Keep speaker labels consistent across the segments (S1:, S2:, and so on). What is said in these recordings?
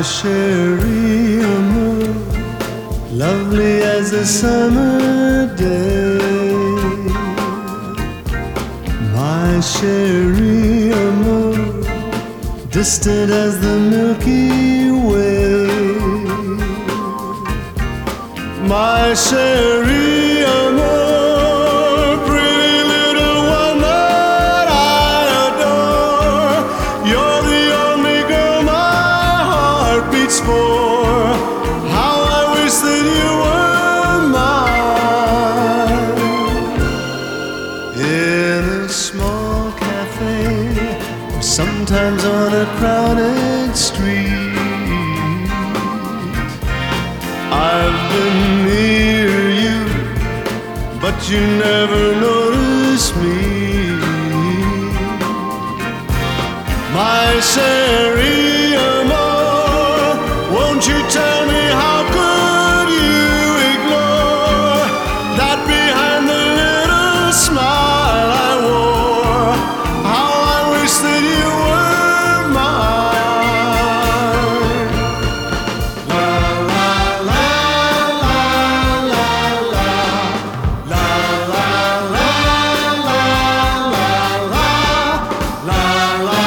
S1: My chérie amour, lovely as a summer day. My chérie amour, distant as the Milky Way. My chérie amour, pretty little one that I adore. You're the only girl my heart beats for. How I wish that you were mine. In a small cafe, sometimes on a crowded street, I've been near you, but you never notice me. My chérie amour, won't you tell me how could you ignore that behind the little smile I wore? How I wish that you were mine. La la la la la la la la la la la la la la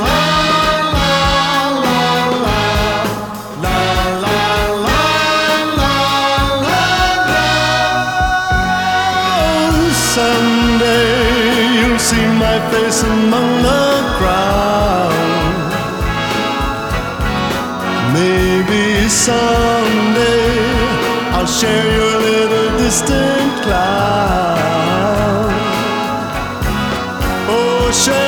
S1: someday you'll see my face among the crowd. Maybe someday I'll share your little distant cloud. Oh,